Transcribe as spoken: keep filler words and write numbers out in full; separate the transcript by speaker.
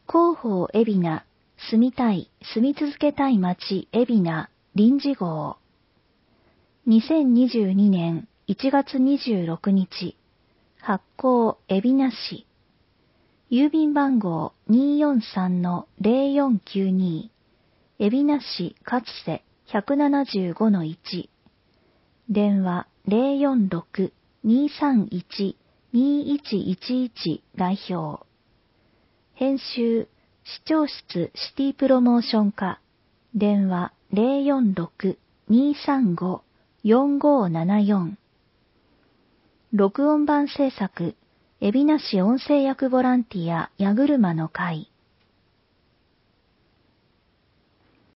Speaker 1: 広報海老名、住みたい、住み続けたい街海老名、臨時号。にせんにじゅうにねんいちがつにじゅうろくにち、発行海老名市。郵便番号 にーよんさんのぜろよんきゅうに、海老名市勝瀬 ひゃくななじゅうごのいち。電話 ゼロよんろく にーさんいち にーいちいちいち 代表。編集、視聴室シティプロモーション課。電話 ゼロよんろく にーさんご よんごななよん。録音版制作、海老名市音声役ボランティア矢車の会。